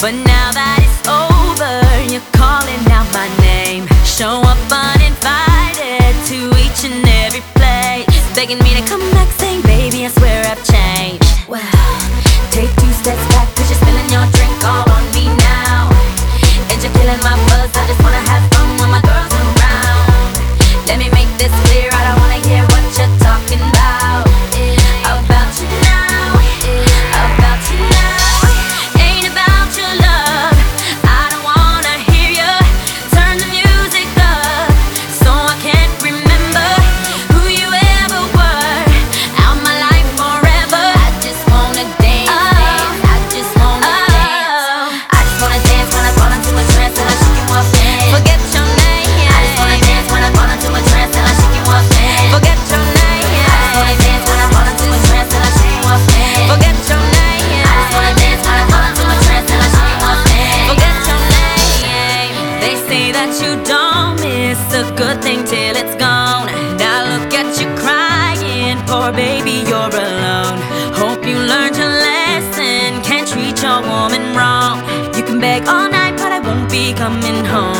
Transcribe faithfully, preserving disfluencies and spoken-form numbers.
But now that it's over, you're calling out my name. Show up uninvited to each and every place, begging me to come back, saying, baby, I swear I've changed. Well, take two steps back, cause you're spilling your drink all on me now. And you're killing my buzz, I just wanna have fun when my girls around. Let me make this clear, I don't wanna hear what you're talking about. About you now, about you now. Ain't about your love, I don't wanna hear you. Turn the music up, so I can't remember who you ever were. Out my life forever, I just wanna dance, dance. I just wanna dance. I just wanna dance when I fall into a trance and I shake you off, dance. Forget your name. I just wanna dance when I fall into a trance and I shake you off, dance. Forget your name. I just wanna dance when I fall into a trance and I shake you off, dance. Forget your name. I just wanna dance when I fall into a trance and I shake you off, dance. Forget your name. They say that you don't miss a good thing till it's gone. Now look at you crying, poor baby, you're alone. Hope you learned your lesson, can't treat your woman wrong. You can beg all night, but I won't be coming home.